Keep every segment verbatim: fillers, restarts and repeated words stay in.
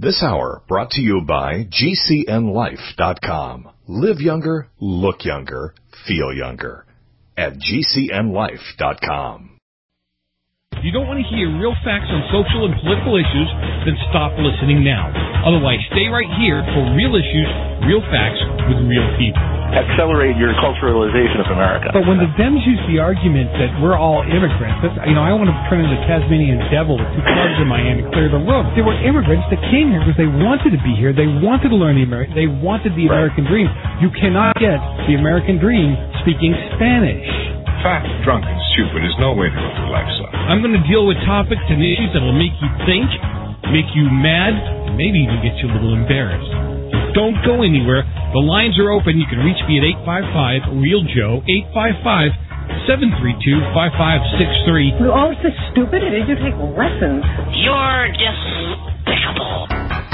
This hour brought to you by G C N life dot com. Live younger, look younger, feel younger. At G C N life dot com. If you don't want to hear real facts on social and political issues, then stop listening now. Otherwise, stay right here for real issues, real facts with real people. Accelerate your culturalization of America. But when the Dems use the argument that we're all immigrants, that's, you know, I want to turn into the Tasmanian devil with two clubs in my hand and clear the room. They were immigrants that came here because they wanted to be here. They wanted to learn the American. They wanted the American dream. You cannot get the American dream speaking Spanish. Fat, drunk, and stupid is no way to live your life, son. I'm going to deal with topics and issues that will make you think, make you mad, and maybe even get you a little embarrassed. Don't go anywhere. The lines are open. You can reach me at eight five five, real Joe, eight five five, seven three two, five five six three. You're all so stupid. Did you take lessons? You're despicable.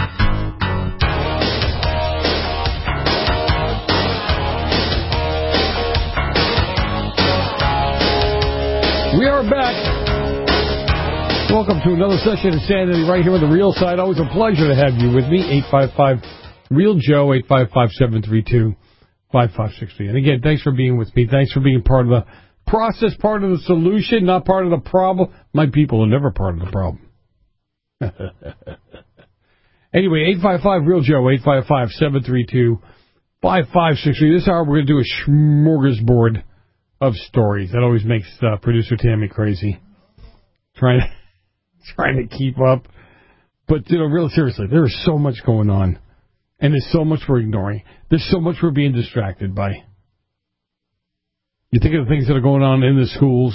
We are back. Welcome to another session of Insanity right here on the Real Side. Always a pleasure to have you with me. eight five five, real Joe, eight five five, seven three two, five five six three. And again, thanks for being with me. Thanks for being part of the process, part of the solution, not part of the problem. My people are never part of the problem. Anyway, eight five five, real Joe, eight five five, seven three two, five five six three. This hour we're going to do a smorgasbord of stories. That always makes uh, producer Tammy crazy. Trying to, trying to keep up. But, you know, really seriously, there is so much going on. And there's so much we're ignoring. There's so much we're being distracted by. You think of the things that are going on in the schools.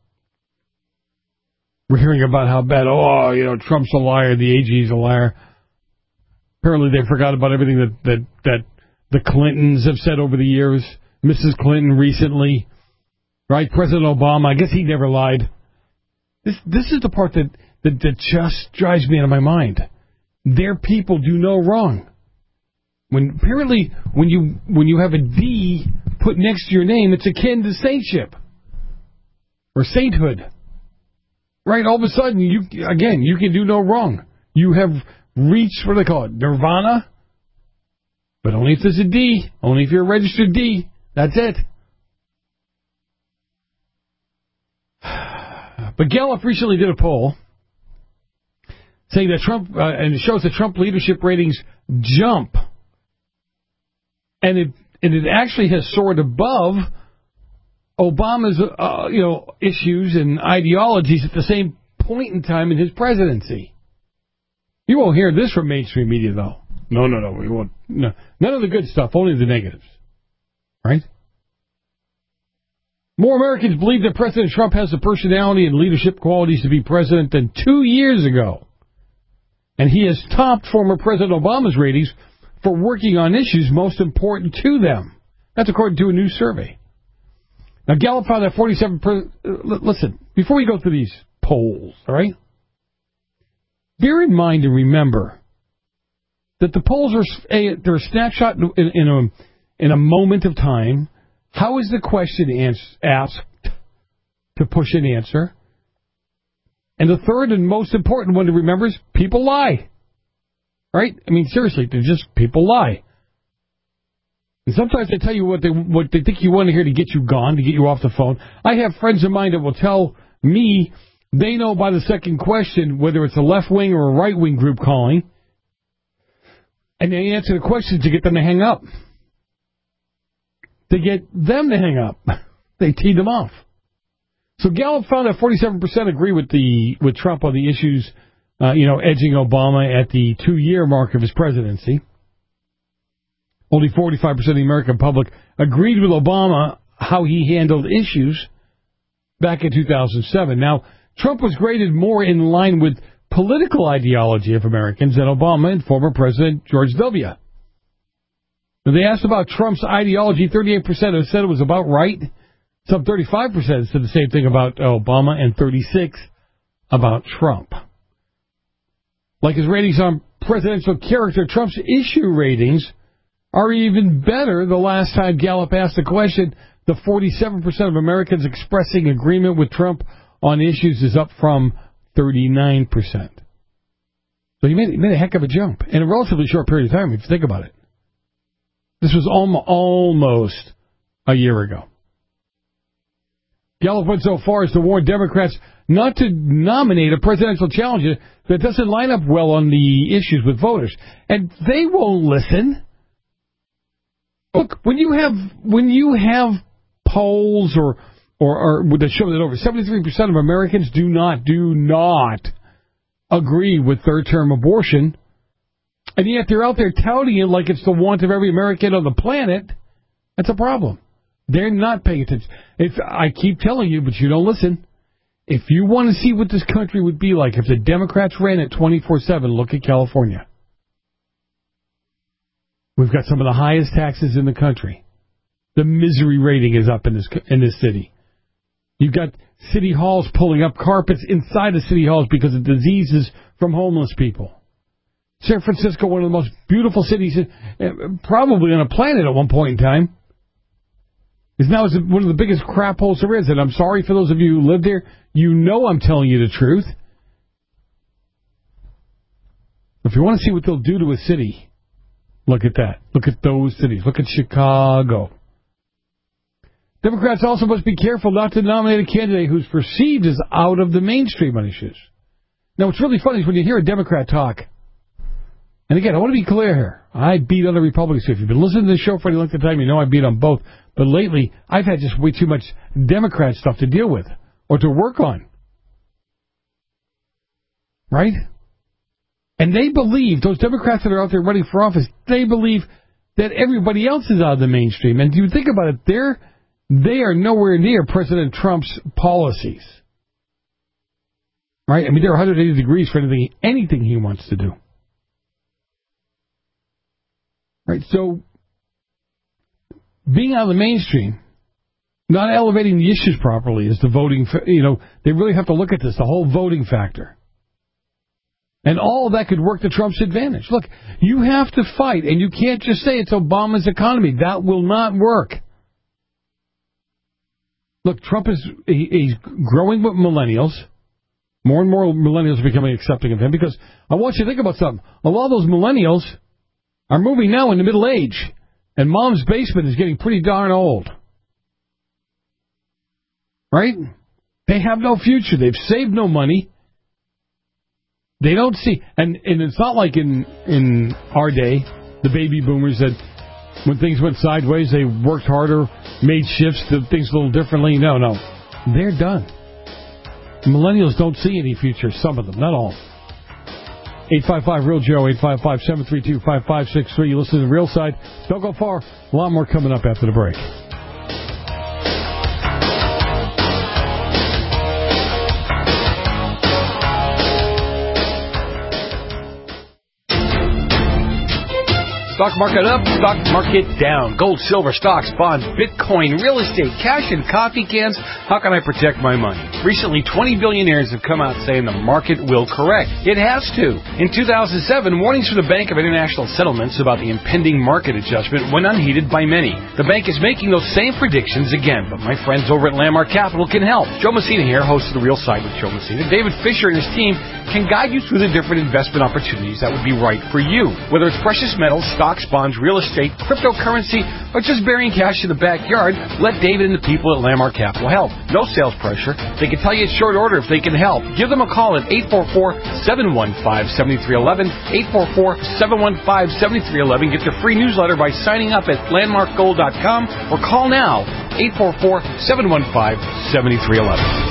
We're hearing about how bad, oh, you know, Trump's a liar, the A G's a liar. Apparently they forgot about everything that, that, that the Clintons have said over the years. Missus Clinton recently. Right, President Obama, I guess he never lied. This this is the part that, that, that just drives me out of my mind. Their people do no wrong. When apparently when you when you have a D put next to your name, it's akin to saintship or sainthood. Right, all of a sudden you again you can do no wrong. You have reached, what do they call it, nirvana? But only if there's a D, only if you're a registered D. That's it. But Gallup recently did a poll saying that Trump, uh, and it shows that Trump leadership ratings jump. And it and it actually has soared above Obama's, uh, you know, issues and ideologies at the same point in time in his presidency. You won't hear this from mainstream media, though. No, no, no, we won't. No, none of the good stuff, only the negatives. Right? More Americans believe that President Trump has the personality and leadership qualities to be president than two years ago. And he has topped former President Obama's ratings for working on issues most important to them. That's according to a new survey. Now, Gallup found that forty-seven percent... Uh, listen, before we go through these polls, all right? Bear in mind and remember that the polls are a, they're a snapshot in, in, a, in a moment of time. How is the question ans- asked to push an answer? And the third and most important one to remember is people lie. Right? I mean, seriously, they're just people lie. And sometimes they tell you what they what they think you want to hear to get you gone, to get you off the phone. I have friends of mine that will tell me they know by the second question whether it's a left-wing or a right-wing group calling. And they answer the question to get them to hang up. To get them to hang up. They tee them off. So Gallup found that forty-seven percent agree with the with Trump on the issues, uh, you know, edging Obama at the two-year mark of his presidency. Only forty-five percent of the American public agreed with Obama how he handled issues back in two thousand seven. Now, Trump was graded more in line with political ideology of Americans than Obama and former President George W. When they asked about Trump's ideology, thirty-eight percent said it was about right. Some thirty-five percent said the same thing about Obama, and thirty-six percent about Trump. Like his ratings on presidential character, Trump's issue ratings are even better. The last time Gallup asked the question, the forty-seven percent of Americans expressing agreement with Trump on issues is up from thirty-nine percent. So he made, he made a heck of a jump in a relatively short period of time, if you think about it. This was almost, almost a year ago. Gallup went so far as to warn Democrats not to nominate a presidential challenger that doesn't line up well on the issues with voters. And they won't listen. Look, when you have when you have polls or or, or that show that over seventy-three percent of Americans do not do not agree with third-term abortion, and yet they're out there touting it like it's the want of every American on the planet, that's a problem. They're not paying attention. If I keep telling you, but you don't listen. If you want to see what this country would be like if the Democrats ran it twenty-four seven, look at California. We've got some of the highest taxes in the country. The misery rating is up in this in this city. You've got city halls pulling up carpets inside the city halls because of diseases from homeless people. San Francisco, one of the most beautiful cities, probably on a planet at one point in time, is now one of the biggest crap holes there is. And I'm sorry for those of you who lived there. You know I'm telling you the truth. If you want to see what they'll do to a city, look at that. Look at those cities. Look at Chicago. Democrats also must be careful not to nominate a candidate who's perceived as out of the mainstream on issues. Now, what's really funny is when you hear a Democrat talk, and again, I want to be clear here. I beat on the Republicans. If you've been listening to this show for any length of time, you know I beat on both. But lately, I've had just way too much Democrat stuff to deal with or to work on. Right? And they believe, those Democrats that are out there running for office, they believe that everybody else is out of the mainstream. And you think about it, they're, they are nowhere near President Trump's policies. Right? I mean, they're one hundred eighty degrees for anything, anything he wants to do. Right? So, being out of the mainstream, not elevating the issues properly is the voting, you know, they really have to look at this, the whole voting factor. And all of that could work to Trump's advantage. Look, you have to fight, and you can't just say it's Obama's economy. That will not work. Look, Trump is he, he's growing with millennials. More and more millennials are becoming accepting of him because I want you to think about something. A lot of those millennials are moving now into middle age, and mom's basement is getting pretty darn old. Right? They have no future. They've saved no money. They don't see, and, and it's not like in, in our day, the baby boomers that when things went sideways, they worked harder, made shifts, did things a little differently. No, no. They're done. Millennials don't see any future, some of them, not all. eight five five real Joe, eight five five, seven three two, five five six three. You listen to the Real Side. Don't go far. A lot more coming up after the break. Stock market up, stock market down. Gold, silver, stocks, bonds, Bitcoin, real estate, cash, and coffee cans. How can I protect my money? Recently, twenty billionaires have come out saying the market will correct. It has to. In two thousand seven, warnings from the Bank of International Settlements about the impending market adjustment went unheeded by many. The bank is making those same predictions again, but my friends over at Landmark Capital can help. Joe Messina here, host of The Real Side with Joe Messina. David Fisher and his team can guide you through the different investment opportunities that would be right for you. Whether it's precious metals, stocks, bonds, real estate, cryptocurrency, or just burying cash in the backyard, let David and the people at Landmark Capital help. No sales pressure. They can tell you at short order if they can help. Give them a call at eight four four, seven one five, seven three one one, eight four four, seven one five, seven three one one. Get their free newsletter by signing up at landmark gold dot com or call now, eight four four, seven one five, seven three one one.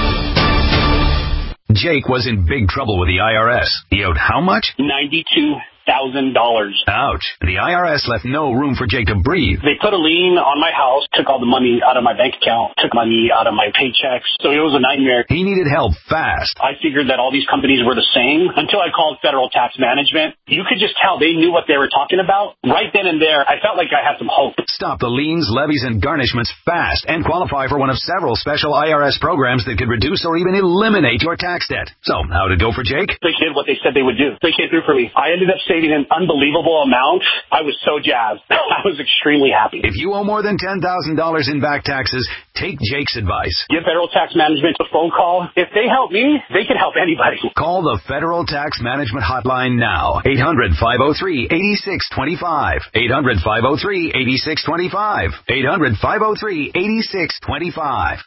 Jake was in big trouble with the I R S. He owed how much? ninety-two thousand dollars. Ouch. The I R S left no room for Jake to breathe. They put a lien on my house, took all the money out of my bank account, took money out of my paychecks. So it was a nightmare. He needed help fast. I figured that all these companies were the same until I called Federal Tax Management. You could just tell they knew what they were talking about. Right then and there, I felt like I had some hope. Stop the liens, levies, and garnishments fast and qualify for one of several special I R S programs that could reduce or even eliminate your tax debt. So, how'd it go for Jake? They did what they said they would do. They came through for me. I ended up saving saving an unbelievable amount. I was so jazzed. I was extremely happy. If you owe more than ten thousand dollars in back taxes, take Jake's advice. Give Federal Tax Management a phone call. If they help me, they can help anybody. Call the Federal Tax Management Hotline now. eight hundred, five oh three, eight six two five. eight hundred, five oh three, eight six two five. eight hundred, five oh three, eight six two five.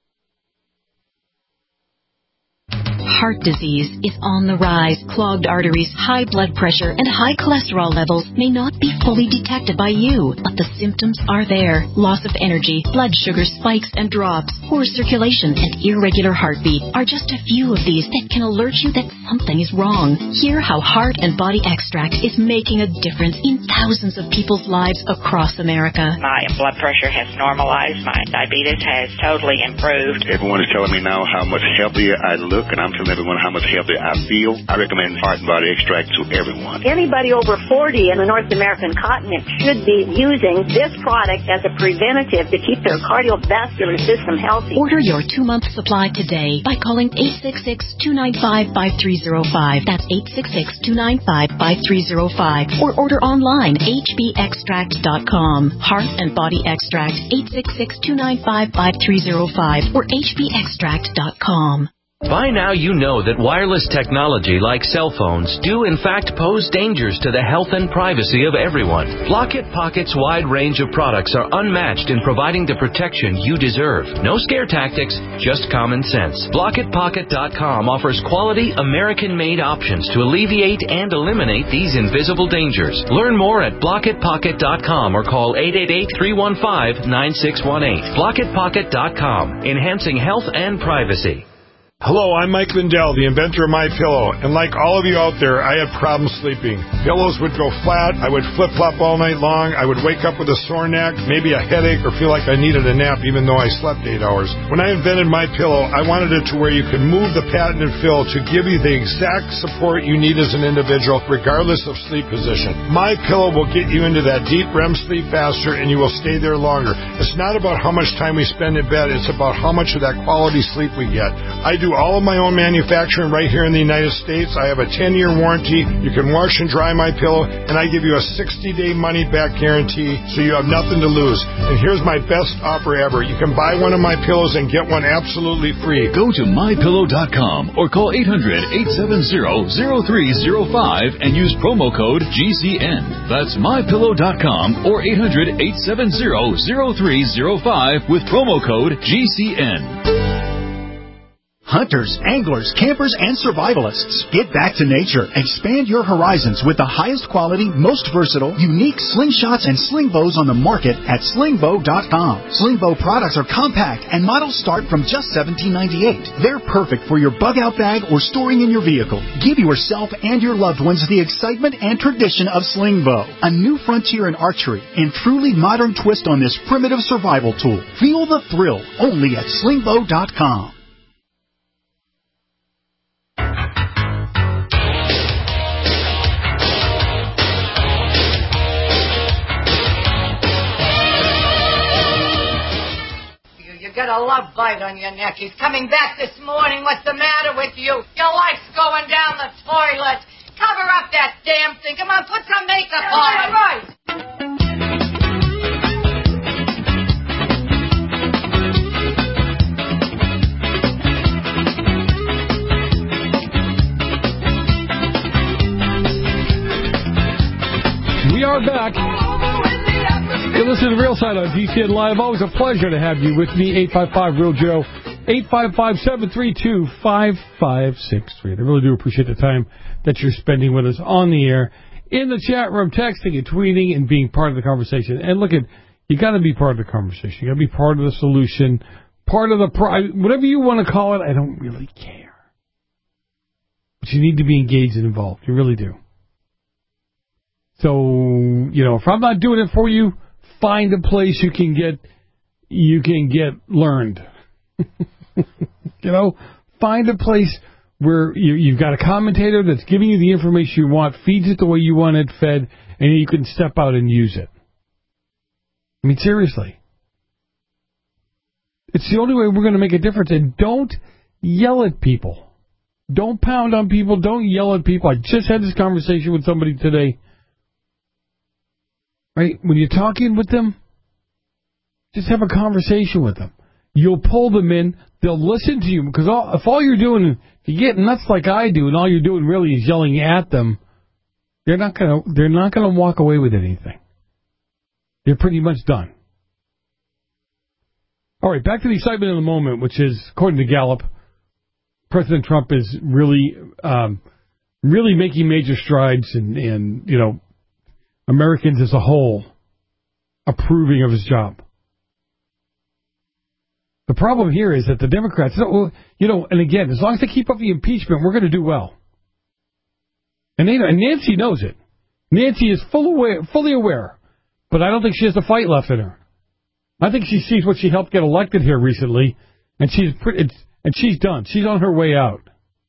Heart disease is on the rise. Clogged arteries, high blood pressure, and high cholesterol levels may not be fully detected by you, but the symptoms are there. Loss of energy, blood sugar spikes and drops, poor circulation, and irregular heartbeat are just a few of these that can alert you that something is wrong. Hear how Heart and Body Extract is making a difference in thousands of people's lives across America. My blood pressure has normalized. My diabetes has totally improved. Everyone is telling me now how much healthier I look, and I'm telling everyone how much healthier I feel. I recommend Heart and Body Extract to everyone. Anybody over forty in the North American continent should be using this product as a preventative to keep their cardiovascular system healthy. Order your two-month supply today by calling eight six six, two nine five, five three zero five. That's eight six six, two nine five, five three zero five. Or order online, h b extract dot com. Heart and Body Extract, eight six six, two nine five, five three zero five or h b extract dot com. By now you know that wireless technology like cell phones do in fact pose dangers to the health and privacy of everyone. Blockit Pocket's wide range of products are unmatched in providing the protection you deserve. No scare tactics, just common sense. Blockit Pocket dot com offers quality American-made options to alleviate and eliminate these invisible dangers. Learn more at Blockit Pocket dot com or call eight eight eight, three one five, nine six one eight. Blockit Pocket dot com, enhancing health and privacy. Hello, I'm Mike Lindell, the inventor of MyPillow, and like all of you out there, I had problems sleeping. Pillows would go flat, I would flip-flop all night long, I would wake up with a sore neck, maybe a headache, or feel like I needed a nap even though I slept eight hours. When I invented MyPillow, I wanted it to where you could move the patented fill to give you the exact support you need as an individual, regardless of sleep position. MyPillow will get you into that deep R E M sleep faster, and you will stay there longer. It's not about how much time we spend in bed, it's about how much of that quality sleep we get. I do all of my own manufacturing right here in the United States. I have a ten-year warranty. You can wash and dry my pillow, and I give you a sixty-day money-back guarantee, so you have nothing to lose. And here's my best offer ever. You can buy one of my pillows and get one absolutely free. Go to my pillow dot com or call eight hundred, eight seven zero, zero three zero five and use promo code G C N. That's my pillow dot com or eight hundred, eight seven zero, zero three zero five with promo code G C N. Hunters, anglers, campers, and survivalists. Get back to nature. Expand your horizons with the highest quality, most versatile, unique slingshots and sling bows on the market at sling bow dot com. Sling bow products are compact and models start from just seventeen ninety-eight. They're perfect for your bug-out bag or storing in your vehicle. Give yourself and your loved ones the excitement and tradition of sling bow. A new frontier in archery and truly modern twist on this primitive survival tool. Feel the thrill only at sling bow dot com. Got a love bite on your neck. He's coming back this morning. What's the matter with you? Your life's going down the toilet. Cover up that damn thing. Come on, put some makeup yeah, on. Yeah, right. We are back. You're listening to The Real Side on G C N Live. Always a pleasure to have you with me, eight five five, real Joe, eight five five, seven three two, five five six three. I really do appreciate the time that you're spending with us on the air, in the chat room, texting and tweeting and being part of the conversation. And look, at you got to be part of the conversation. You got to be part of the solution, part of the pro- whatever you want to call it. I don't really care, but you need to be engaged and involved. You really do. So, you know, if I'm not doing it for you, find a place you can get you can get learned. You know, find a place where you, you've got a commentator that's giving you the information you want, feeds it the way you want it fed, and you can step out and use it. I mean, seriously. It's the only way we're going to make a difference. And don't yell at people. Don't pound on people. Don't yell at people. I just had this conversation with somebody today Right? When you're talking with them, just have a conversation with them. You'll pull them in. They'll listen to you. Because all, if all you're doing, if you get nuts like I do, and all you're doing really is yelling at them, they're not gonna they're not gonna walk away with anything. They're pretty much done. All right, back to the excitement of the moment, which is, according to Gallup, President Trump is really, um, really making major strides, and, and you know, Americans as a whole approving of his job. The problem here is that the Democrats, you know, and again, as long as they keep up the impeachment, we're going to do well. And, they, and Nancy knows it. Nancy is full aware, fully aware, but I don't think she has the fight left in her. I think she sees what she helped get elected here recently, and she's pretty, it's, and she's done. She's on her way out.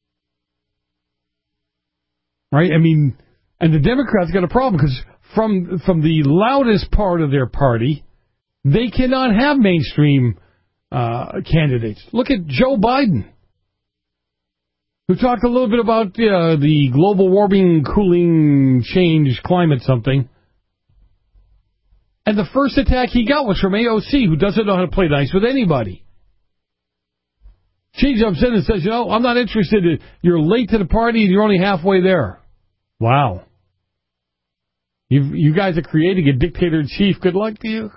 Right? I mean, and the Democrats got a problem because from from the loudest part of their party, they cannot have mainstream uh, candidates. Look at Joe Biden, who talked a little bit about uh, the global warming, cooling, change, climate something. And the first attack he got was from A O C, who doesn't know how to play nice with anybody. She jumps in and says, you know, I'm not interested. In, you're late to the party and you're only halfway there. Wow. You you guys are creating a dictator-in-chief. Good luck to you.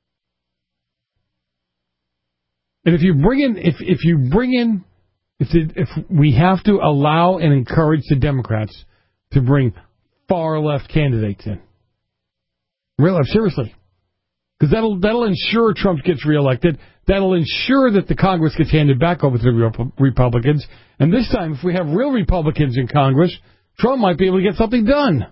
And if you bring in, if if you bring in, if the, if we have to allow and encourage the Democrats to bring far-left candidates in. Really, seriously. Because that'll, that'll ensure Trump gets reelected. That'll ensure that the Congress gets handed back over to the Rep- Republicans. And this time, if we have real Republicans in Congress, Trump might be able to get something done.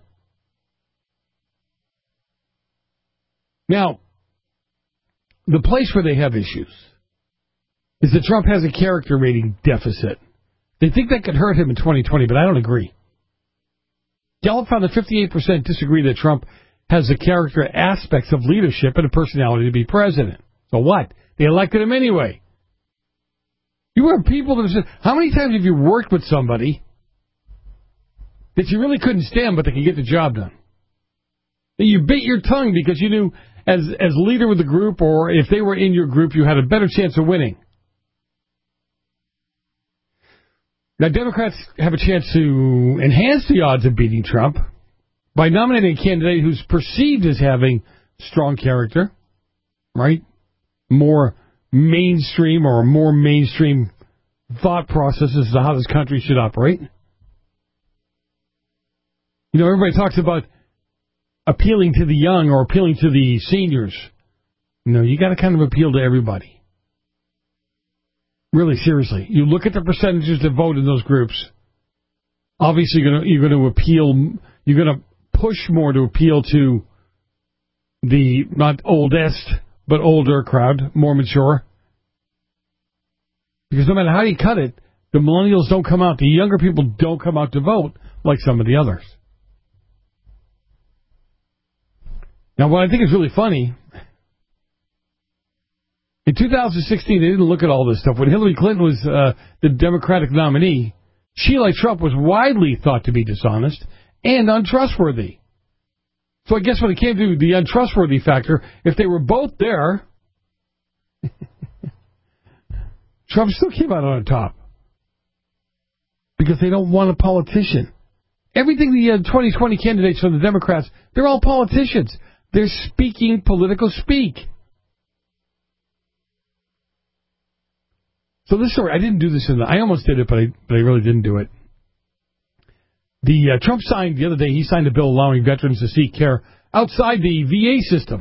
Now, the place where they have issues is that Trump has a character rating deficit. They think that could hurt him in twenty twenty, but I don't agree. Gallup found that fifty-eight percent disagree that Trump has the character aspects of leadership and a personality to be president. So what? They elected him anyway. You have people that have said, how many times have you worked with somebody that you really couldn't stand but they could get the job done? That you bit your tongue because you knew as as leader of the group, or if they were in your group, you had a better chance of winning. Now, Democrats have a chance to enhance the odds of beating Trump by nominating a candidate who's perceived as having strong character, right? More mainstream or more mainstream thought process as to how this country should operate. You know, everybody talks about appealing to the young or appealing to the seniors. No, you got to kind of appeal to everybody. Really, seriously. You look at the percentages that vote in those groups. Obviously, you're going to, you're going to appeal, you're going to push more to appeal to the not oldest, but older crowd, more mature. Because no matter how you cut it, the millennials don't come out. The younger people don't come out to vote like some of the others. Now, what I think is really funny, in two thousand sixteen, they didn't look at all this stuff. When Hillary Clinton was uh, the Democratic nominee, she, like Trump, was widely thought to be dishonest and untrustworthy. So I guess when it came to the untrustworthy factor, if they were both there, Trump still came out on top. Because they don't want a politician. Everything the uh, twenty twenty candidates from the Democrats, they're all politicians. They're speaking political speak. So this story, I didn't do this in the, I almost did it, but I, but I really didn't do it. The uh, Trump signed the other day, he signed a bill allowing veterans to seek care outside the V A system.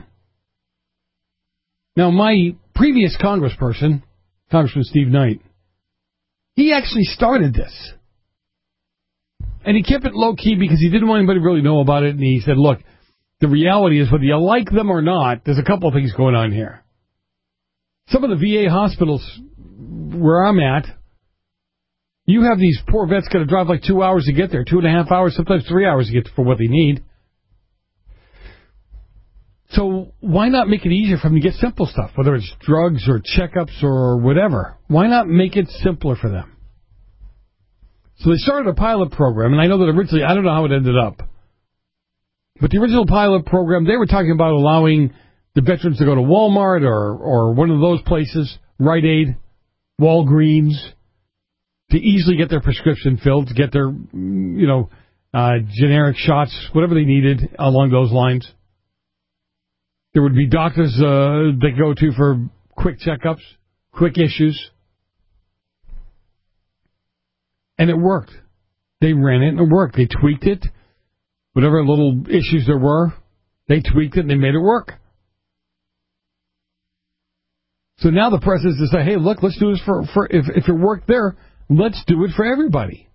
Now, my previous congressperson, Congressman Steve Knight, he actually started this. And he kept it low-key because he didn't want anybody to really know about it. And he said, look, the reality is whether you like them or not, there's a couple of things going on here. Some of the V A hospitals where I'm at, you have these poor vets got to drive like two hours to get there, two and a half hours, sometimes three hours to get for what they need. So why not make it easier for them to get simple stuff, whether it's drugs or checkups or whatever? Why not make it simpler for them? So they started a pilot program, and I know that originally, I don't know how it ended up, But the original pilot program, they were talking about allowing the veterans to go to Walmart or, or one of those places, Rite Aid, Walgreens, to easily get their prescription filled, to get their, you know, uh, generic shots, whatever they needed along those lines. There would be doctors uh, they go to for quick checkups, quick issues. And it worked. They ran it and it worked. They tweaked it. Whatever little issues there were, they tweaked it and they made it work. So now the press is to say, hey, look, let's do this for, for if, if it worked there, let's do it for everybody.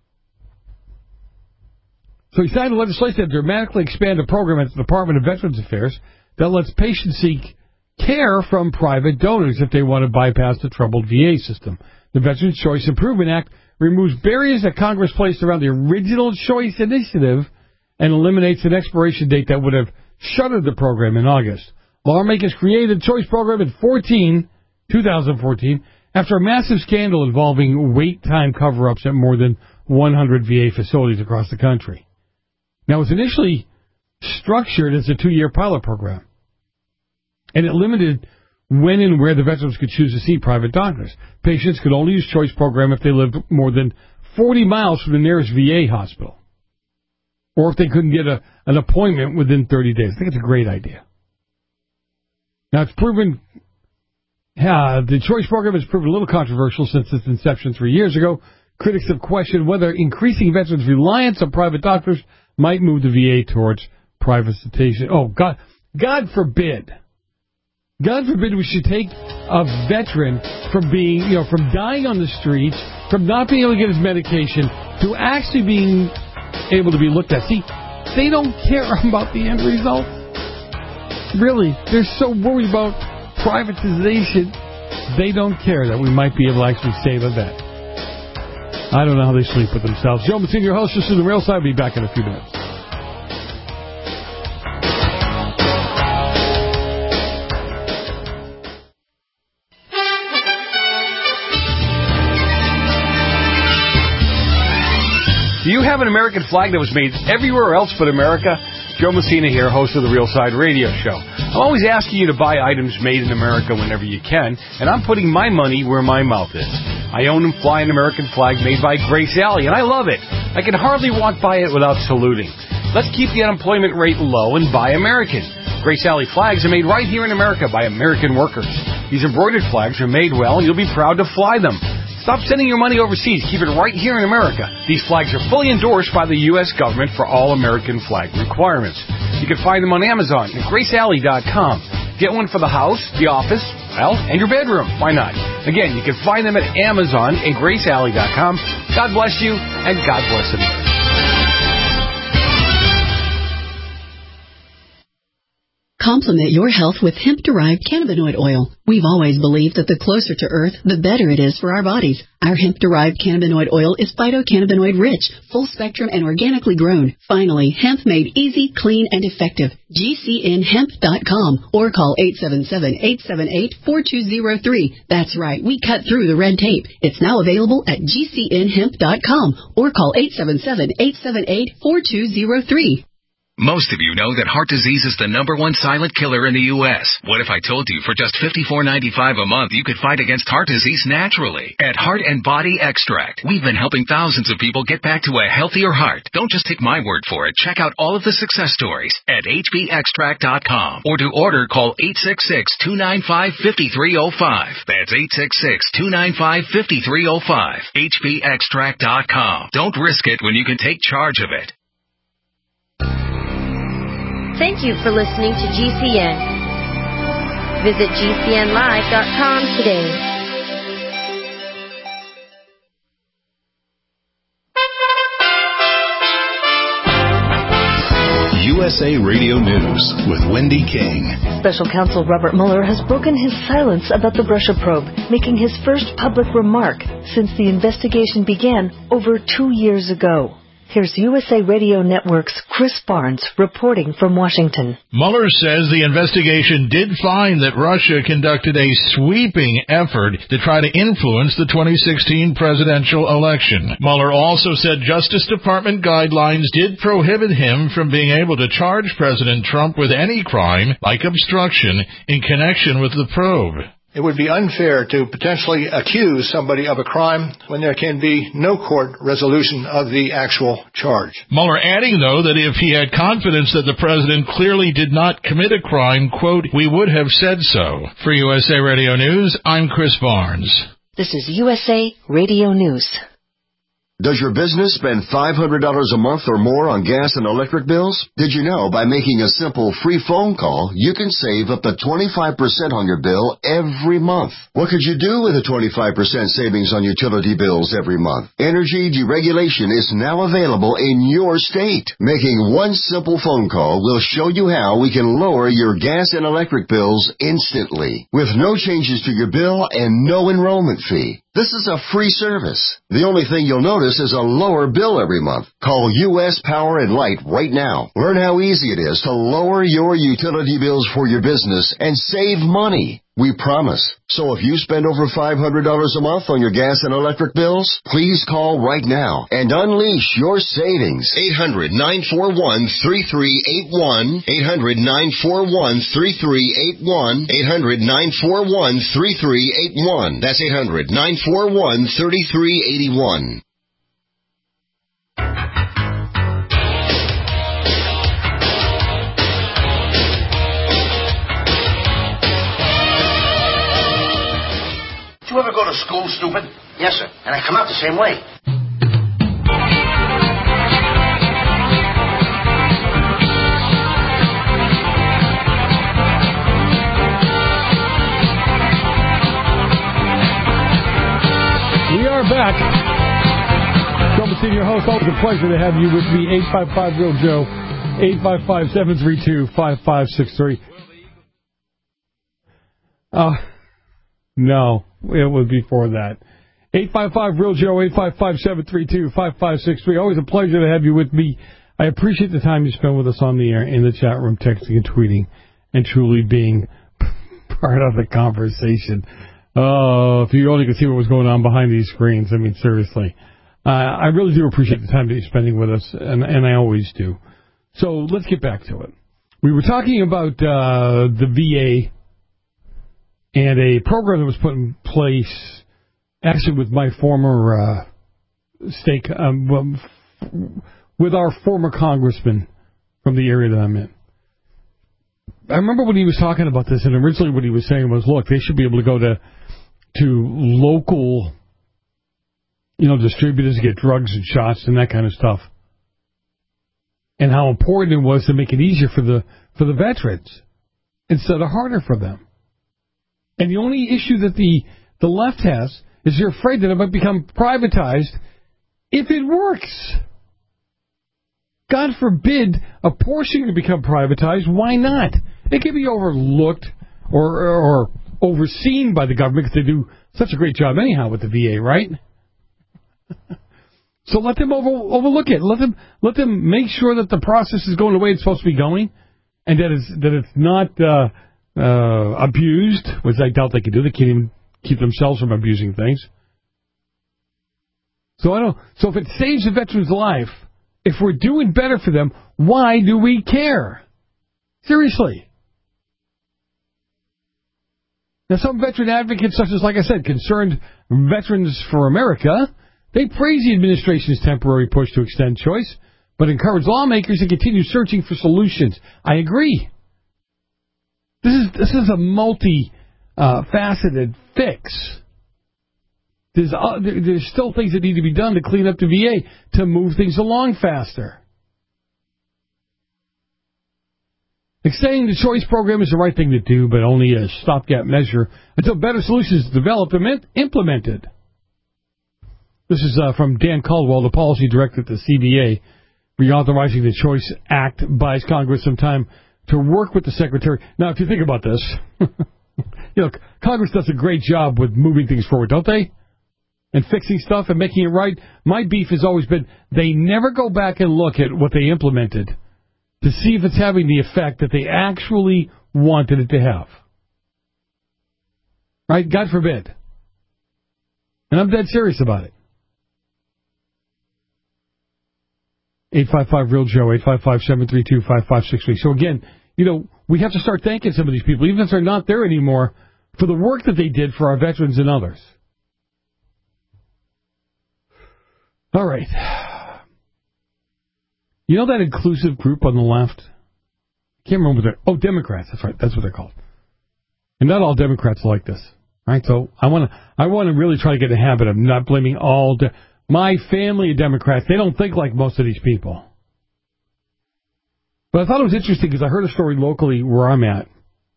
So he signed a legislation that dramatically expand a program at the Department of Veterans Affairs that lets patients seek care from private donors if they want to bypass the troubled V A system. The Veterans Choice Improvement Act removes barriers that Congress placed around the original choice initiative and eliminates an expiration date that would have shuttered the program in August. Lawmakers created the choice program in fourteen, twenty fourteen after a massive scandal involving wait time cover-ups at more than one hundred V A facilities across the country. Now, it was initially structured as a two-year pilot program, and it limited when and where the veterans could choose to see private doctors. Patients could only use choice program if they lived more than forty miles from the nearest V A hospital, or if they couldn't get a, an appointment within thirty days. I think it's a great idea. Now, it's proven, uh, the choice program has proven a little controversial since its inception three years ago. Critics have questioned whether increasing veterans' reliance on private doctors might move the V A towards privatization. Oh, God, God forbid. God forbid we should take a veteran from being, you know, from dying on the streets, from not being able to get his medication, to actually being able to be looked at. See, they don't care about the end result. Really, they're so worried about privatization, they don't care that we might be able to actually save a vet. I don't know how they sleep with themselves. Joe Massino, your host, this is The Real Side. I'll be back in a few minutes. Do you have an American flag that was made everywhere else but America? Joe Messina here, host of the Real Side Radio Show. I'm always asking you to buy items made in America whenever you can, and I'm putting my money where my mouth is. I own and fly an American flag made by Grace Alley, and I love it. I can hardly walk by it without saluting. Let's keep the unemployment rate low and buy American. Grace Alley flags are made right here in America by American workers. These embroidered flags are made well, and you'll be proud to fly them. Stop sending your money overseas. Keep it right here in America. These flags are fully endorsed by the U S government for all American flag requirements. You can find them on Amazon at grace alley dot com. Get one for the house, the office, well, and your bedroom. Why not? Again, you can find them at Amazon and grace alley dot com. God bless you, and God bless America. Complement your health with hemp-derived cannabinoid oil. We've always believed that the closer to Earth, the better it is for our bodies. Our hemp-derived cannabinoid oil is phytocannabinoid rich, full spectrum, and organically grown. Finally, hemp made easy, clean, and effective. G C N hemp dot com or call eight seven seven, eight seven eight, four two zero three. That's right, we cut through the red tape. It's now available at G C N hemp dot com or call eight seven seven, eight seven eight, four two zero three. Most of you know that heart disease is the number one silent killer in the U S What if I told you for just fifty-four ninety-five a month you could fight against heart disease naturally? At Heart and Body Extract, we've been helping thousands of people get back to a healthier heart. Don't just take my word for it. Check out all of the success stories at H B extract dot com. Or to order, call eight six six, two nine five, five three zero five. That's eight six six, two nine five, five three zero five. H B extract dot com. Don't risk it when you can take charge of it. Thank you for listening to G C N. Visit G C N live dot com today. U S A Radio News with Wendy King. Special Counsel Robert Mueller has broken his silence about the Russia probe, making his first public remark since the investigation began over two years ago. Here's U S A Radio Network's Chris Barnes reporting from Washington. Mueller says the investigation did find that Russia conducted a sweeping effort to try to influence the twenty sixteen presidential election. Mueller also said Justice Department guidelines did prohibit him from being able to charge President Trump with any crime, like obstruction, in connection with the probe. It would be unfair to potentially accuse somebody of a crime when there can be no court resolution of the actual charge. Mueller adding, though, that if he had confidence that the president clearly did not commit a crime, quote, we would have said so. For U S A Radio News, I'm Chris Barnes. This is U S A Radio News. Does your business spend five hundred dollars a month or more on gas and electric bills? Did you know by making a simple free phone call, you can save up to twenty-five percent on your bill every month? What could you do with a twenty-five percent savings on utility bills every month? Energy deregulation is now available in your state. Making one simple phone call will show you how we can lower your gas and electric bills instantly, with no changes to your bill and no enrollment fee. This is a free service. The only thing you'll notice is a lower bill every month. Call U S Power and Light right now. Learn how easy it is to lower your utility bills for your business and save money. We promise. So if you spend over five hundred dollars a month on your gas and electric bills, please call right now and unleash your savings. eight hundred, nine four one, three three eight one. eight hundred, nine four one, three three eight one. eight hundred, nine four one, three three eight one. That's eight hundred, nine four one, three three eight one. Did you ever go to school, stupid? Yes, sir. And I come out the same way. We are back. Trouble seeing your host. Always a pleasure to have you with me. eight five five Real Joe. eight five five, seven three two, five five six three. Uh, no. It was before that. eight five five Real Joe, eight five five, seven three two, five five six three. Always a pleasure to have you with me. I appreciate the time you spend with us on the air, in the chat room, texting and tweeting, and truly being part of the conversation. Oh, if you only could see what was going on behind these screens. I mean, seriously. Uh, I really do appreciate the time that you're spending with us, and, and I always do. So let's get back to it. We were talking about uh, the V A and a program that was put in place, actually with my former uh, stake, um, with our former congressman from the area that I'm in. I remember when he was talking about this, and originally what he was saying was, look, they should be able to go to to local, you know, distributors, get drugs and shots and that kind of stuff. And how important it was to make it easier for the for the veterans instead of harder for them. And the only issue that the, the left has is they're afraid that it might become privatized if it works. God forbid a portion to become privatized. Why not? It can be overlooked or, or overseen by the government because they do such a great job anyhow with the V A, right? So let them over, overlook it. Let them let them make sure that the process is going the way it's supposed to be going, and that it's that it's not uh, uh, abused, which I doubt they can do. They can't even keep themselves from abusing things. So I don't. So if it saves a veteran's life, if we're doing better for them, why do we care? Seriously. Now, some veteran advocates, such as, like I said, Concerned Veterans for America, they praise the administration's temporary push to extend choice, but encourage lawmakers to continue searching for solutions. I agree. This is this is a multi-faceted uh, fix. There's, uh, there, there's still things that need to be done to clean up the V A to move things along faster. Extending the choice program is the right thing to do, but only a stopgap measure until better solutions are developed and implemented. This is uh, from Dan Caldwell, the policy director at the C B A, reauthorizing the Choice Act buys Congress some time to work with the Secretary. Now, if you think about this, you know, Congress does a great job with moving things forward, don't they? and fixing stuff and making it right. My beef has always been they never go back and look at what they implemented to see if it's having the effect that they actually wanted it to have. Right? God forbid. And I'm dead serious about it. eight five five real Joe, eight five five, seven three two, five five six three. So again, you know, we have to start thanking some of these people, even if they're not there anymore, for the work that they did for our veterans and others. All right. You know that inclusive group on the left? I can't remember their... Oh, Democrats. That's right. That's what they're called. And not all Democrats are like this. Right? So I want to I want to really try to get in the habit of not blaming all... De- My family of Democrats, they don't think like most of these people. But I thought it was interesting because I heard a story locally where I'm at,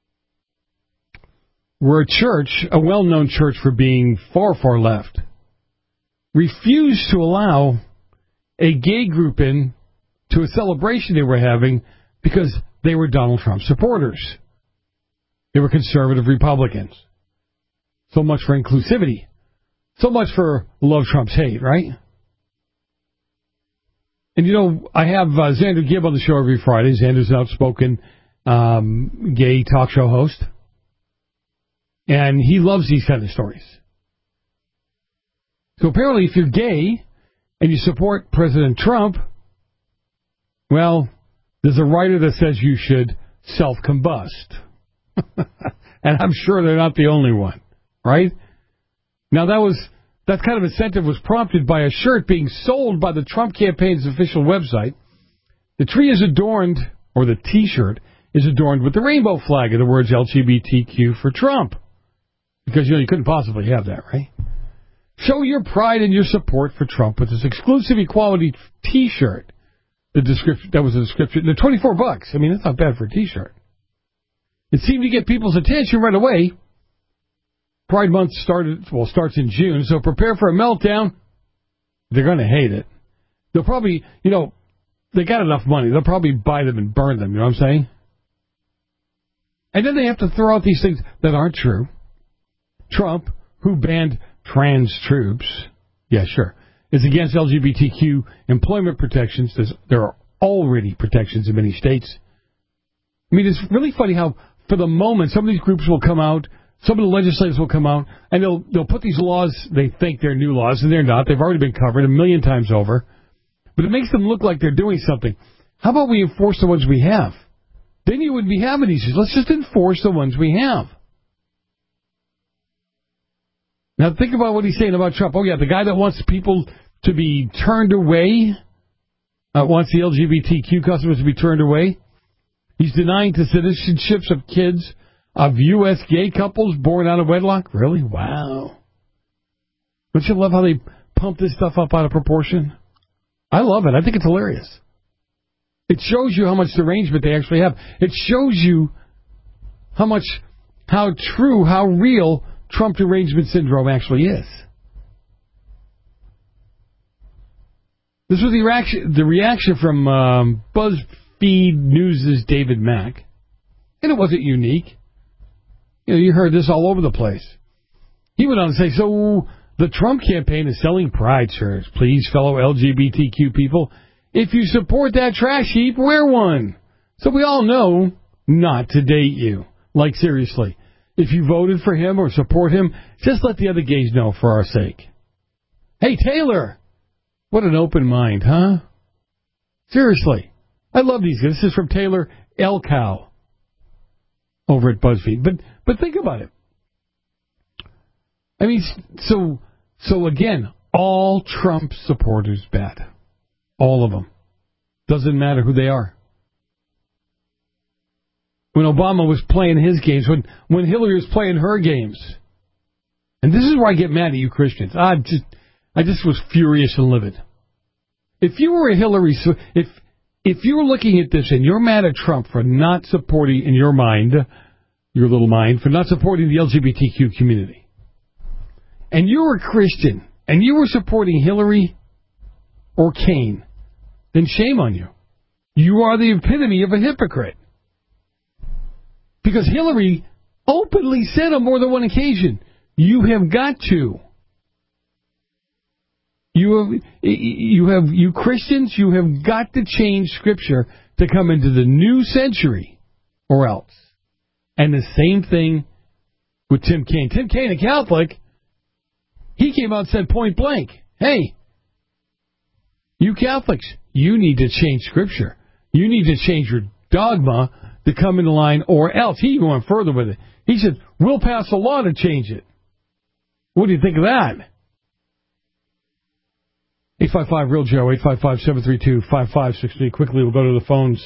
where a church, a well-known church for being far, far left, refused to allow a gay group in to a celebration they were having because they were Donald Trump supporters. They were conservative Republicans. So much for inclusivity. So much for love Trump's hate, right? And, you know, I have uh, Xander Gibb on the show every Friday. Xander's an outspoken um, gay talk show host. And he loves these kind of stories. So apparently if you're gay and you support President Trump, well, there's a writer that says you should self-combust. And I'm sure they're not the only one, right? Now, that was that kind of incentive was prompted by a shirt being sold by the Trump campaign's official website. The tree is adorned, or the T-shirt is adorned with the rainbow flag and the words L G B T Q for Trump. Because, you know, you couldn't possibly have that, right? Show your pride and your support for Trump with this exclusive equality T-shirt. The description that was the description. The twenty-four bucks. I mean, that's not bad for a T-shirt. It seemed to get people's attention right away. Pride Month started, well, starts in June, so prepare for a meltdown. They're going to hate it. They'll probably, you know, they got enough money. They'll probably buy them and burn them, you know what I'm saying? And then they have to throw out these things that aren't true. Trump, who banned trans troops, yeah, sure, is against L G B T Q employment protections. There's, there are already protections in many states. I mean, it's really funny how, for the moment, some of these groups will come out, some of the legislators will come out, and they'll they'll put these laws, they think they're new laws, and they're not. They've already been covered a million times over. But it makes them look like they're doing something. How about we enforce the ones we have? Then you wouldn't be having these issues. Let's just enforce the ones we have. Now think about what he's saying about Trump. Oh, yeah, the guy that wants people to be turned away, uh, wants the L G B T Q customers to be turned away. He's denying the citizenships of kids of U S gay couples born out of wedlock? Really? Wow. Don't you love how they pump this stuff up out of proportion? I love it. I think it's hilarious. It shows you how much derangement they actually have. It shows you how much, how true, how real Trump derangement syndrome actually is. This was the reaction, the reaction from um, BuzzFeed News' David Mack. And it wasn't unique. You know, you heard this all over the place. He went on to say, so the Trump campaign is selling pride shirts. Please, fellow L G B T Q people, if you support that trash heap, wear one. So we all know not to date you. Like, seriously. If you voted for him or support him, just let the other gays know for our sake. Hey, Taylor! What an open mind, huh? Seriously. I love these guys. This is from Taylor Elkow over at BuzzFeed. But but think about it. I mean, so so again, all Trump supporters bad. All of them. Doesn't matter who they are. When Obama was playing his games, when, when Hillary was playing her games. And this is where I get mad at you Christians. I just I just was furious and livid. If you were a Hillary, if if you were looking at this and you're mad at Trump for not supporting, in your mind, your little mind, for not supporting the L G B T Q community, and you were a Christian and you were supporting Hillary or Cain, then shame on you. You are the epitome of a hypocrite. Because Hillary openly said on more than one occasion, you have got to You have, you have, you Christians, you have got to change Scripture to come into the new century, or else. And the same thing with Tim Kaine. Tim Kaine, a Catholic, he came out and said point blank, hey, you Catholics, you need to change Scripture. You need to change your dogma to come into line, or else. He even went further with it. He said, we'll pass a law to change it. What do you think of that? eight five five, real Joe, eight five five, seven three two, five five six three. Quickly, we'll go to the phones.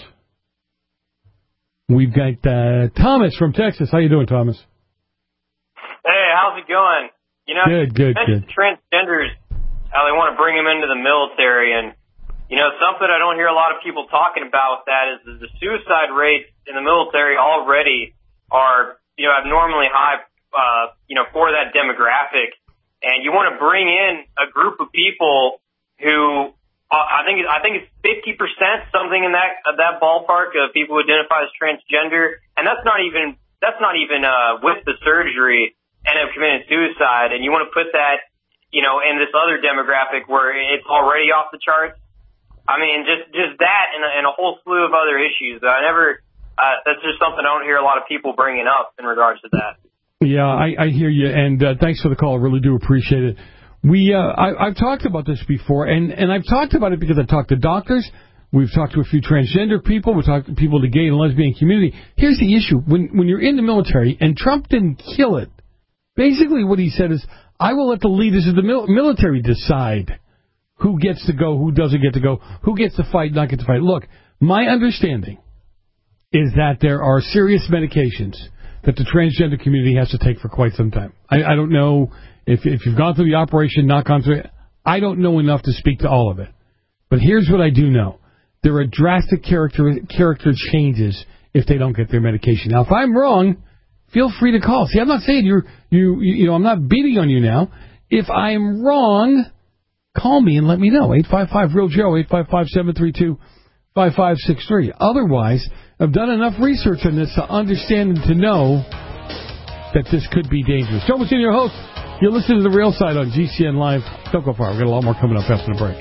We've got uh, Thomas from Texas. How you doing, Thomas? Hey, how's it going? You know, good, good, good. Transgenders, how they want to bring them into the military, and you know, something I don't hear a lot of people talking about with that is that the suicide rates in the military already are, you know, abnormally high, uh, you know, for that demographic, and you want to bring in a group of people who uh, I think I think it's fifty percent, something in that uh, that ballpark of people who identify as transgender, and that's not even that's not even uh, with the surgery and have committed suicide. And you want to put that, you know, in this other demographic where it's already off the charts. I mean, just just that and a, and a whole slew of other issues. I never uh, that's just something I don't hear a lot of people bringing up in regards to that. Yeah, I, I hear you, and uh, thanks for the call. I really do appreciate it. We, uh, I, I've talked about this before, and, and I've talked about it because I've talked to doctors, we've talked to a few transgender people, we've talked to people in the gay and lesbian community. Here's the issue. When, when you're in the military, and Trump didn't kill it, basically what he said is, I will let the leaders of the mil- military decide who gets to go, who doesn't get to go, who gets to fight, not get to fight. Look, my understanding is that there are serious medications that the transgender community has to take for quite some time. I, I don't know if, if you've gone through the operation, not gone through it. I don't know enough to speak to all of it. But here's what I do know. There are drastic character character changes if they don't get their medication. Now, if I'm wrong, feel free to call. See, I'm not saying you're, you, you know, I'm not beating on you now. If I'm wrong, call me and let me know. eight five five, real Joe, eight five five, seven three two, five five six three. Otherwise, I've done enough research on this to understand and to know that this could be dangerous. Joe Messina, your host. You're listening to The Real Side on G C N Live. Don't go far. We've got a lot more coming up after the break.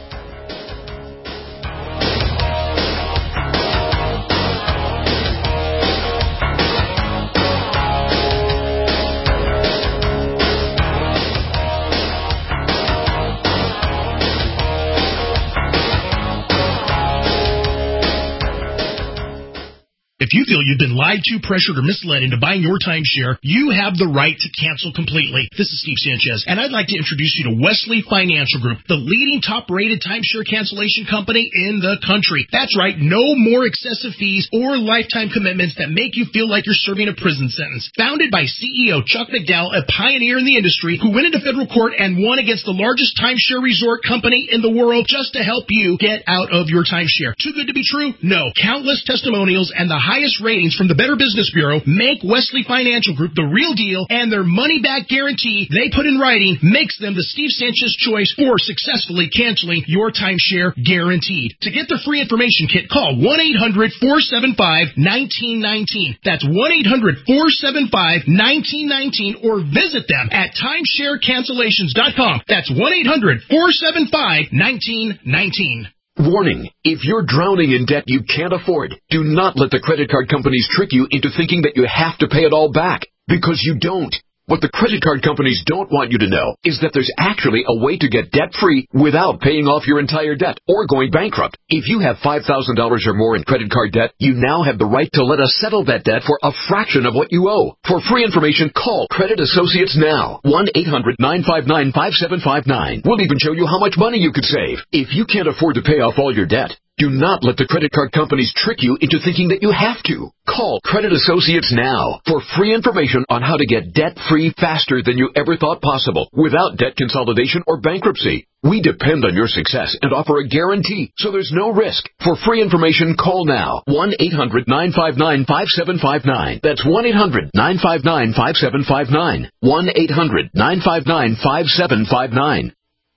If you feel you've been lied to, pressured, or misled into buying your timeshare, you have the right to cancel completely. This is Steve Sanchez, and I'd like to introduce you to Wesley Financial Group, the leading top-rated timeshare cancellation company in the country. That's right, no more excessive fees or lifetime commitments that make you feel like you're serving a prison sentence. Founded by C E O Chuck McDowell, a pioneer in the industry who went into federal court and won against the largest timeshare resort company in the world just to help you get out of your timeshare. Too good to be true? No. Countless testimonials and the highest ratings from the Better Business Bureau make Wesley Financial Group the real deal, and their money-back guarantee they put in writing makes them the Steve Sanchez choice for successfully canceling your timeshare guaranteed. To get their free information kit, call one eight hundred, four seven five, one nine one nine. That's one eight hundred, four seven five, one nine one nine, or visit them at timeshare cancellations dot com. That's one eight hundred, four seven five, one nine one nine. Warning, if you're drowning in debt you can't afford, do not let the credit card companies trick you into thinking that you have to pay it all back, because you don't. What the credit card companies don't want you to know is that there's actually a way to get debt-free without paying off your entire debt or going bankrupt. If you have five thousand dollars or more in credit card debt, you now have the right to let us settle that debt for a fraction of what you owe. For free information, call Credit Associates now. one eight hundred, nine five nine, five seven five nine. We'll even show you how much money you could save. If you can't afford to pay off all your debt, do not let the credit card companies trick you into thinking that you have to. Call Credit Associates now for free information on how to get debt-free faster than you ever thought possible without debt consolidation or bankruptcy. We depend on your success and offer a guarantee, so there's no risk. For free information, call now. one eight hundred, nine five nine, five seven five nine. That's one eight hundred, nine five nine, five seven five nine. one eight hundred, nine five nine, five seven five nine.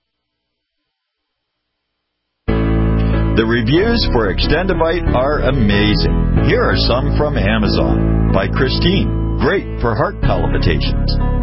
The reviews for Extendivite are amazing. Here are some from Amazon by Christine. Great for heart palpitations.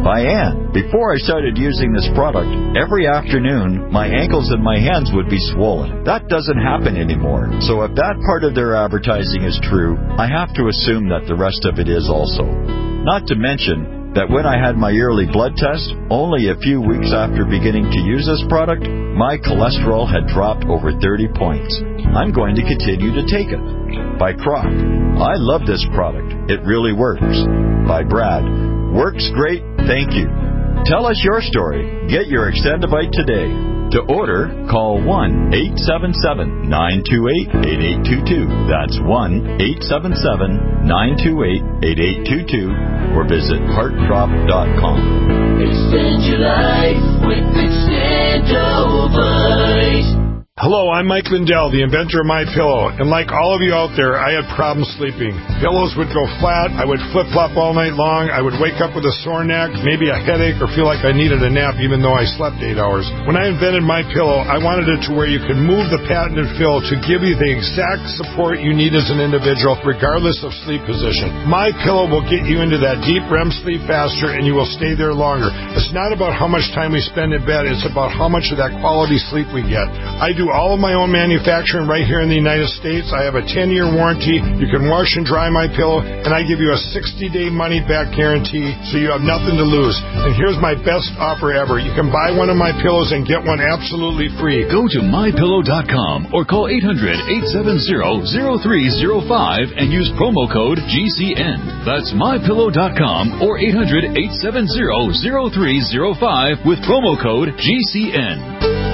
by Ann. Before I started using this product, every afternoon, my ankles and my hands would be swollen. That doesn't happen anymore. So if that part of their advertising is true, I have to assume that the rest of it is also. Not to mention that when I had my yearly blood test, only a few weeks after beginning to use this product, my cholesterol had dropped over thirty points. I'm going to continue to take it. By Croc. I love this product. It really works. By Brad. Works great, thank you. Tell us your story. Get your Extendivite today. To order, call one eight seven seven, nine two eight, eight eight two two. That's one eight seven seven, nine two eight, eight eight two two or visit heart drop dot com. Extend your life with Extendivite. Hello, I'm Mike Lindell, the inventor of MyPillow, and like all of you out there, I had problems sleeping. Pillows would go flat, I would flip-flop all night long, I would wake up with a sore neck, maybe a headache, or feel like I needed a nap even though I slept eight hours. When I invented MyPillow, I wanted it to where you could move the patented fill to give you the exact support you need as an individual, regardless of sleep position. MyPillow will get you into that deep R E M sleep faster, and you will stay there longer. It's not about how much time we spend in bed, it's about how much of that quality sleep we get. I do all of my own manufacturing right here in the United States. I have a ten-year warranty. You can wash and dry my pillow, and I give you a sixty-day money-back guarantee, so you have nothing to lose. And here's my best offer ever. You can buy one of my pillows and get one absolutely free. Go to my pillow dot com or call eight hundred, eight seven zero, zero three zero five and use promo code G C N. That's my pillow dot com or eight hundred, eight seven zero, zero three zero five with promo code G C N.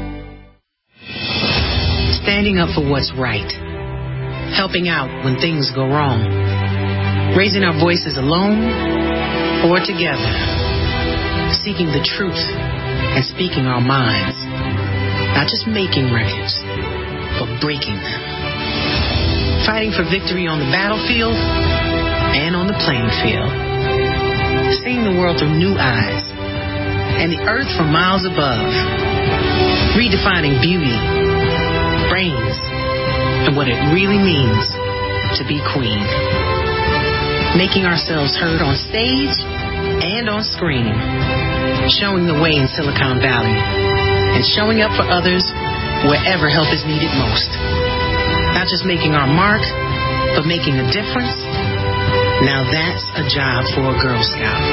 Standing up for what's right, helping out when things go wrong, raising our voices alone or together, seeking the truth and speaking our minds, not just making records, but breaking them, fighting for victory on the battlefield and on the playing field, seeing the world through new eyes and the earth from miles above, redefining beauty, brains, and what it really means to be queen. Making ourselves heard on stage and on screen. Showing the way in Silicon Valley. And showing up for others wherever help is needed most. Not just making our mark, but making a difference. Now that's a job for a Girl Scout.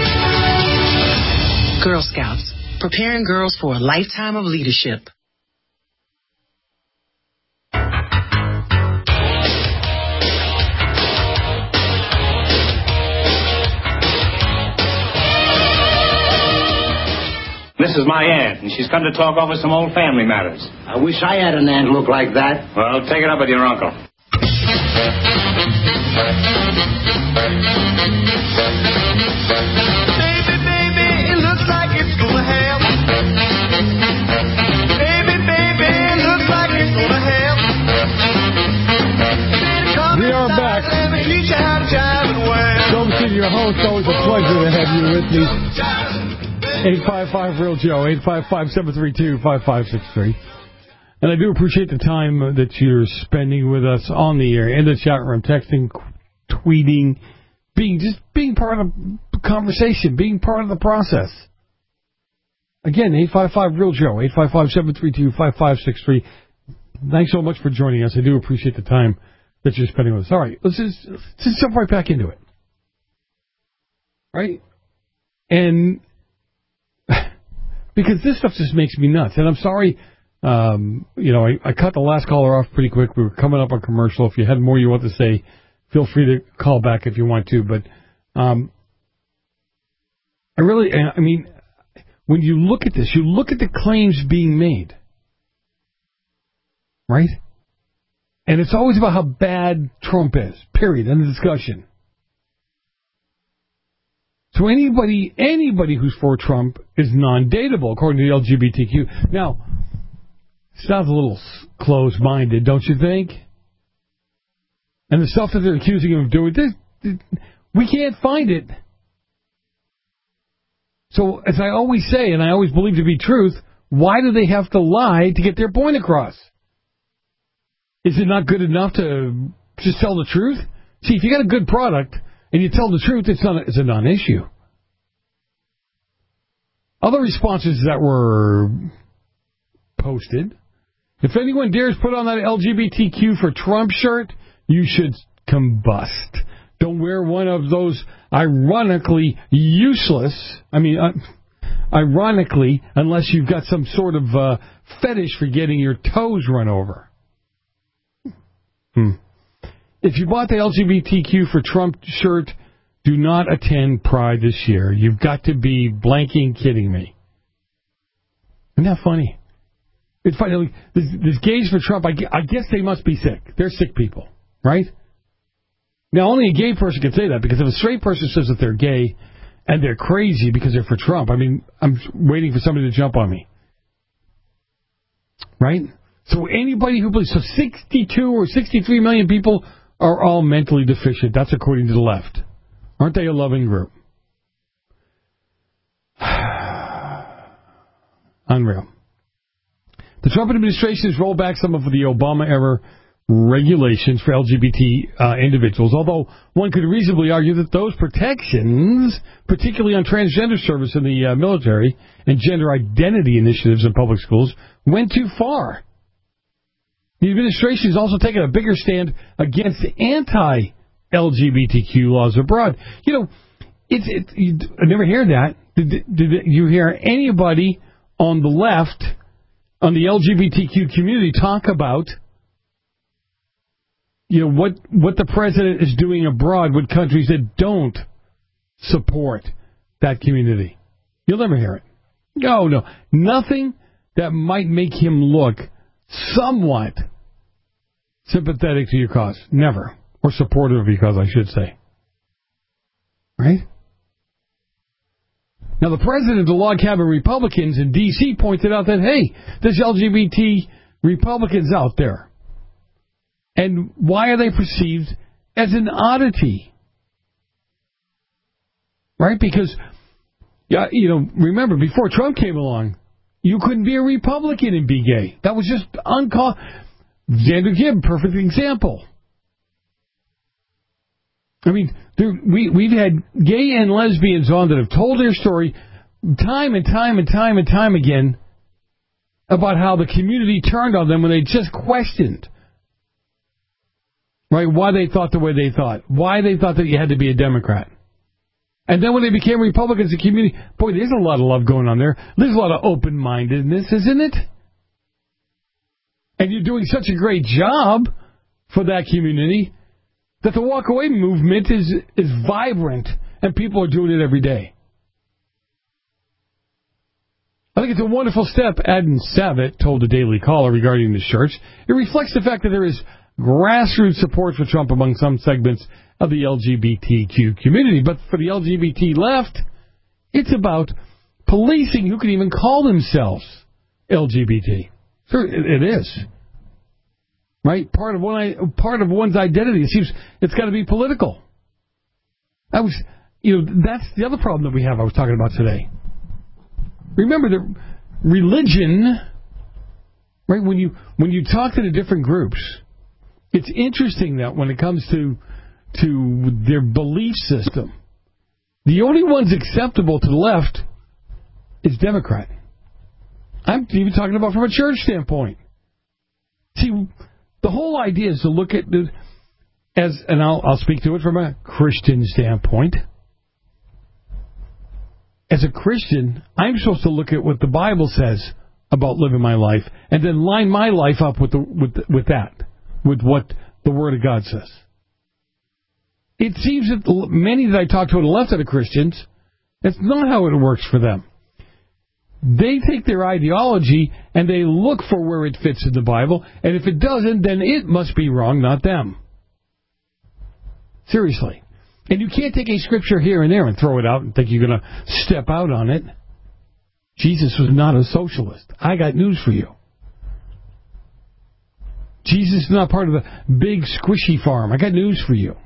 Girl Scouts, preparing girls for a lifetime of leadership. This is my aunt, and she's come to talk over some old family matters. I wish I had an aunt look like that. Well, take it up with your uncle. Baby, baby, it looks like it's gonna happen. Baby, baby, it looks like it's gonna happen. We are back. Dome City, your host. Always a pleasure to have you with me. eight five five real Joe, eight five five, seven three two, five five six three. And I do appreciate the time that you're spending with us on the air, in the chat room, texting, tweeting, being just being part of the conversation, being part of the process. Again, eight five five real Joe, eight five five, seven three two, five five six three. Thanks so much for joining us. I do appreciate the time that you're spending with us. All right, let's just, let's just jump right back into it. Right? And because this stuff just makes me nuts. And I'm sorry, um, you know, I, I cut the last caller off pretty quick. We were coming up on commercial. If you had more you want to say, feel free to call back if you want to. But um, I really, I mean, when you look at this, you look at the claims being made, right? And it's always about how bad Trump is, period, end of discussion. So anybody anybody who's for Trump is non-dateable, according to the L G B T Q. Now, sounds a little close-minded, don't you think? And the stuff that they're accusing him of doing, this, we can't find it. So, as I always say, and I always believe to be truth, why do they have to lie to get their point across? Is it not good enough to just tell the truth? See, if you got a good product and you tell the truth, it's not a, it's a non-issue. Other responses that were posted. If anyone dares put on that L G B T Q for Trump shirt, you should combust. Don't wear one of those ironically useless, I mean, uh, ironically, unless you've got some sort of uh, fetish for getting your toes run over. Hmm. If you bought the L G B T Q for Trump shirt, do not attend Pride this year. You've got to be blanking kidding me. Isn't that funny? It's funny. This, this gays for Trump, I, I guess they must be sick. They're sick people, right? Now, only a gay person can say that, because if a straight person says that they're gay and they're crazy because they're for Trump, I mean, I'm waiting for somebody to jump on me. Right? So anybody who believes, so sixty-two or sixty-three million people are all mentally deficient. That's according to the left. Aren't they a loving group? Unreal. The Trump administration has rolled back some of the Obama-era regulations for L G B T uh, individuals, although one could reasonably argue that those protections, particularly on transgender service in the uh, military and gender identity initiatives in public schools, went too far. The administration has also taken a bigger stand against anti-L G B T Q laws abroad. You know, it's it, you, I never hear that. Did, did you hear anybody on the left, on the L G B T Q community, talk about, you know, what what the president is doing abroad with countries that don't support that community? You'll never hear it. No, no. Nothing that might make him look somewhat sympathetic to your cause. Never. Or supportive of your cause, I should say. Right? Now, the president of the log cabin Republicans in D C pointed out that, hey, there's L G B T Republicans out there. And why are they perceived as an oddity? Right? Because, yeah, you know, remember, before Trump came along, you couldn't be a Republican and be gay. That was just uncalled. Xander Gibb, perfect example. I mean, there, we, we've had gay and lesbians on that have told their story time and time and time and time again about how the community turned on them when they just questioned, right, why they thought the way they thought, why they thought that you had to be a Democrat. And then when they became Republicans, the community, boy, there's a lot of love going on there. There's a lot of open-mindedness, isn't it? And you're doing such a great job for that community that the walk-away movement is is vibrant, and people are doing it every day. I think it's a wonderful step, Adam Savitt told the Daily Caller regarding the shirts. It reflects the fact that there is grassroots support for Trump among some segments of the L G B T Q community. But for the L G B T left, it's about policing who can even call themselves L G B T. Sure, it is. Right? Part of one, part of one's identity. It seems it's got to be political. I was, you know, that's the other problem that we have I was talking about today. Remember that religion, right, when you when you talk to the different groups, it's interesting that when it comes to to their belief system, the only ones acceptable to the left is Democrat. I'm even talking about from a church standpoint. See, the whole idea is to look at the, as, and I'll, I'll speak to it from a Christian standpoint. As a Christian, I'm supposed to look at what the Bible says about living my life, and then line my life up with the, with the, with that, with what the Word of God says. It seems that many that I talk to on the left of the Christians, that's not how it works for them. They take their ideology and they look for where it fits in the Bible, and if it doesn't, then it must be wrong, not them. Seriously. And you can't take a scripture here and there and throw it out and think you're going to step out on it. Jesus was not a socialist. I got news for you. Jesus is not part of the big squishy farm. I got news for you.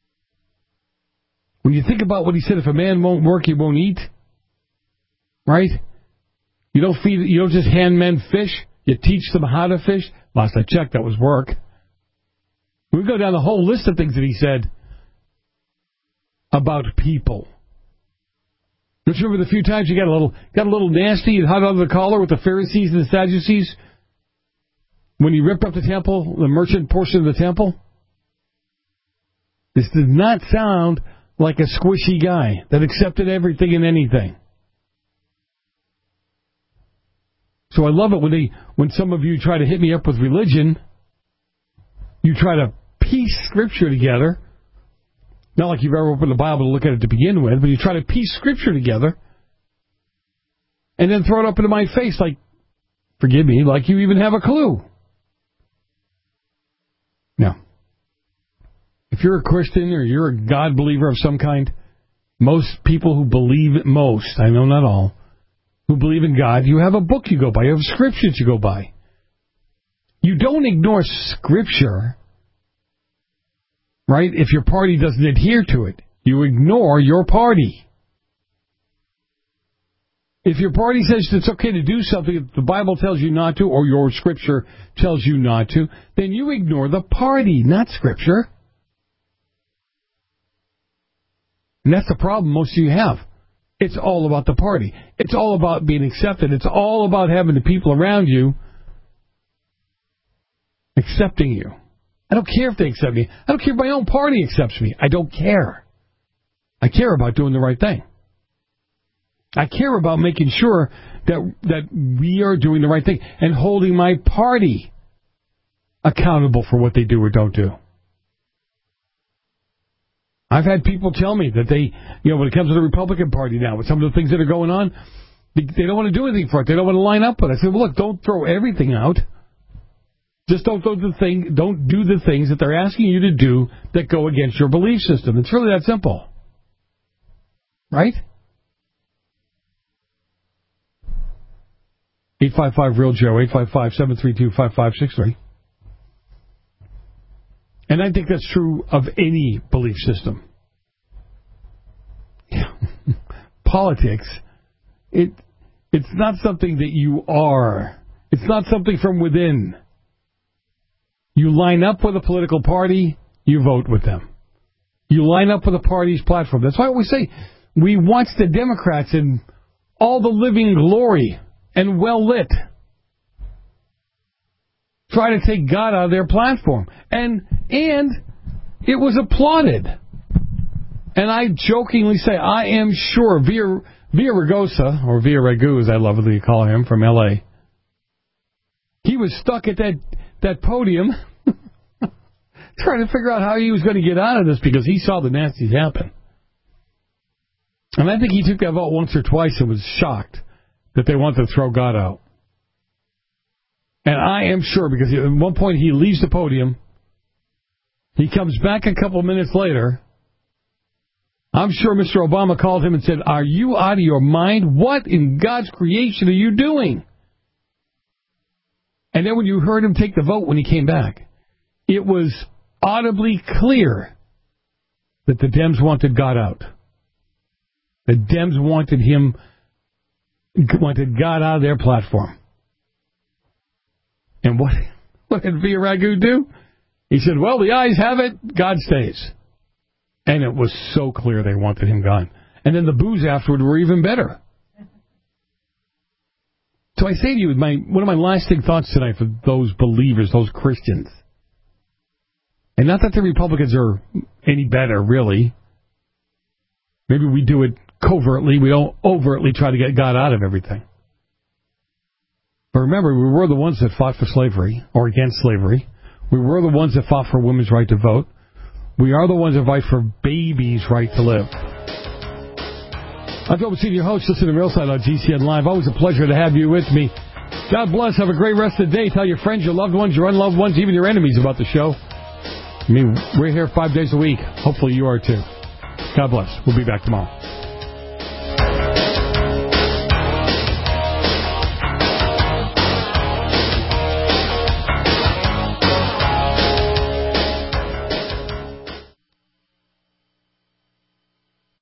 When you think about what he said, if a man won't work, he won't eat. Right? You don't feed, you don't just hand men fish. You teach them how to fish. Last I checked, that was work. We go down the whole list of things that he said about people. Don't you remember the few times you got a little got a little nasty and hot under the collar with the Pharisees and the Sadducees when you ripped up the temple, the merchant portion of the temple? This did not sound like a squishy guy that accepted everything and anything. So I love it when they, when some of you try to hit me up with religion, you try to piece Scripture together. Not like you've ever opened the Bible to look at it to begin with, but you try to piece Scripture together and then throw it up into my face like, forgive me, like you even have a clue. Now, if you're a Christian or you're a God believer of some kind, most people who believe it, most, I know not all, who believe in God, you have a book you go by, you have scriptures you go by. You don't ignore Scripture, right, if your party doesn't adhere to it. You ignore your party. If your party says it's okay to do something if the Bible tells you not to, or your Scripture tells you not to, then you ignore the party, not Scripture. And that's the problem most of you have. It's all about the party. It's all about being accepted. It's all about having the people around you accepting you. I don't care if they accept me. I don't care if my own party accepts me. I don't care. I care about doing the right thing. I care about making sure that that we are doing the right thing and holding my party accountable for what they do or don't do. I've had people tell me that they, you know, when it comes to the Republican Party now, with some of the things that are going on, they, they don't want to do anything for it. They don't want to line up with it. I said, well, look, don't throw everything out. Just don't do the thing. Don't do the things that they're asking you to do that go against your belief system. It's really that simple, right? Eight five five real Joe. Eight five five seven three two five five six three. And I think that's true of any belief system. Politics, it it's not something that you are. It's not something from within. You line up with a political party, you vote with them. You line up with a party's platform. That's why we say we watch the Democrats in all the living glory and well lit try to take God out of their platform. And and it was applauded. And I jokingly say, I am sure Via, Via Ragosa, or Via Ragu as I lovingly call him, from L A, he was stuck at that, that podium trying to figure out how he was going to get out of this because he saw the nasties happen. And I think he took that vote once or twice and was shocked that they wanted to throw God out. And I am sure, because at one point he leaves the podium, he comes back a couple minutes later. I'm sure Mister Obama called him and said, are you out of your mind? What in God's creation are you doing? And then when you heard him take the vote when he came back, it was audibly clear that the Dems wanted God out. The Dems wanted him, wanted God out of their platform. And what, what did Via Ragu do? He said, well, the ayes have it, God stays. And it was so clear they wanted him gone. And then the boos afterward were even better. So I say to you, my one of my lasting thoughts tonight for those believers, those Christians, and not that the Republicans are any better, really. Maybe we do it covertly. We don't overtly try to get God out of everything. But remember, we were the ones that fought for slavery, or against slavery. We were the ones that fought for women's right to vote. We are the ones that fight for babies' right to live. I'm Joe Messina, your host. Listen to Real Side on G C N Live. Always a pleasure to have you with me. God bless. Have a great rest of the day. Tell your friends, your loved ones, your unloved ones, even your enemies about the show. I mean, we're here five days a week. Hopefully you are too. God bless. We'll be back tomorrow.